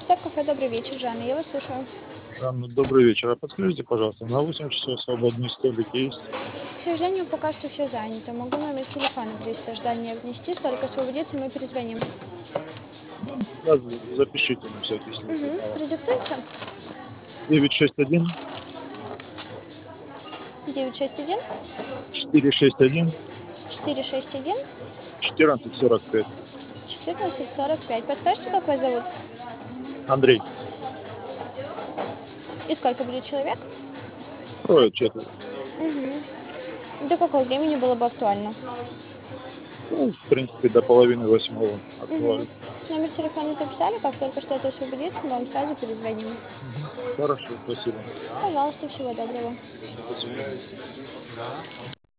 Стар кафе, добрый вечер, Жанна, я вас слушаю. Анна, добрый вечер. А подскажите, пожалуйста, на 8 часов свободные столики есть? К сожалению, пока что все занято. Могу номер телефона в лист ожидания внести, столько освободится, мы перезвоним. Да, запишите на всякий случай, Угу. пожалуйста. Продиктуйте. 961 961 461 461 1445. 1445. Подскажите, как вас зовут? Андрей, И сколько будет человек? трое, четверо. До какого времени было бы актуально? Ну, в принципе, до половины восьмого Угу. открою. Номер телефона записали, как только что-то освободится, мы вам сразу перезвоним. Хорошо, спасибо. Пожалуйста, всего доброго. До свидания.